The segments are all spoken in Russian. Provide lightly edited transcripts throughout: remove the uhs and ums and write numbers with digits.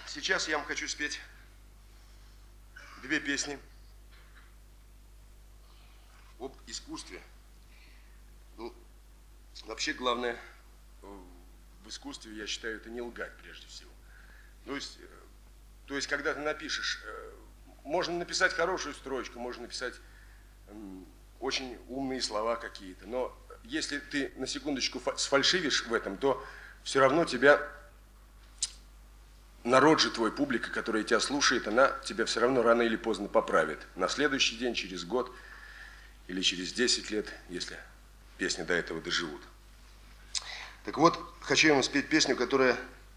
Сейчас я вам хочу спеть две песни об искусстве. Ну, вообще главное в искусстве, я считаю, это не лгать прежде всего. То есть когда ты напишешь, можно написать хорошую строчку, можно написать очень умные слова какие-то, но если ты на секундочку сфальшивишь в этом, то все равно тебя, народ же твой, публика, которая тебя слушает, она тебя все равно рано или поздно поправит. На следующий день, через год или через 10 лет, если песни до этого доживут. Так вот, хочу я вам спеть песню, которая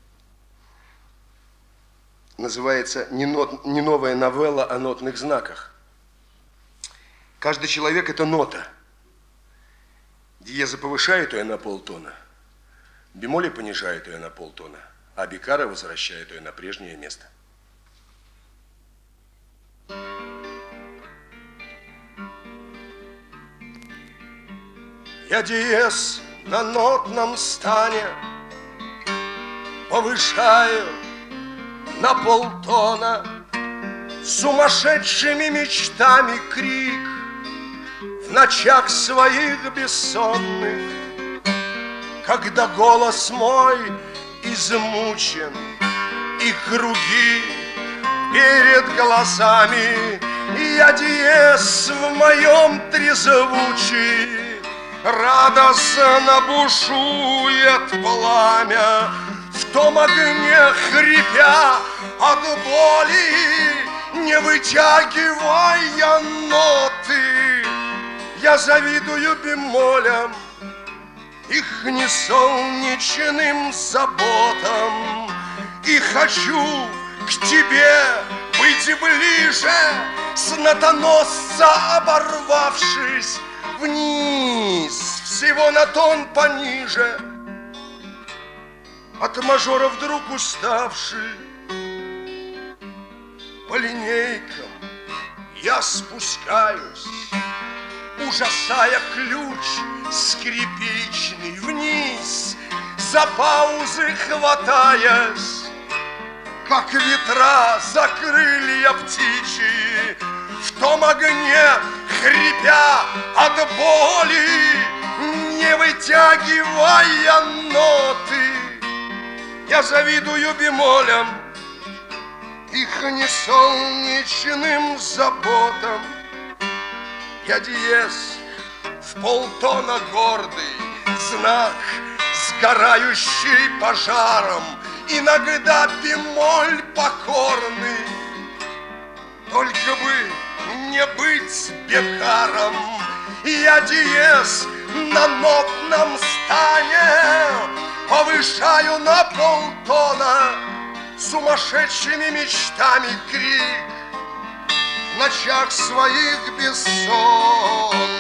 называется «Не новая новелла о нотных знаках». Каждый человек – это нота. Диеза повышает ее на полтона, бемоли понижает ее на полтона, а бикара возвращает ее на прежнее место. Я диез на нотном стане повышаю на полтона, сумасшедшими мечтами крик в ночах своих бессонных, когда голос мой измучен и круги перед глазами, я диез в моем трезвучии, радостно бушует пламя, в том огне хрипя от боли, не вытягивая ноты, я завидую бемолям, их несолнечным заботам, и хочу к тебе быть ближе, с нотоносца оборвавшись вниз, всего на тон пониже, от мажора вдруг уставший. По линейкам я спускаюсь, ужасая ключ скрипичный вниз, за паузы хватаясь, как ветра за крылья птичьи, в том огне хрипя от боли, не вытягивая ноты, я завидую бемолям, их несолнечным заботам. Я диез в полтона гордый, знак, сгорающий пожаром, иногда бемоль покорный, только бы не быть бекаром. Я диез на нотном стане повышаю на полтона, сумасшедшими мечтами крик в ночах своих бессонных.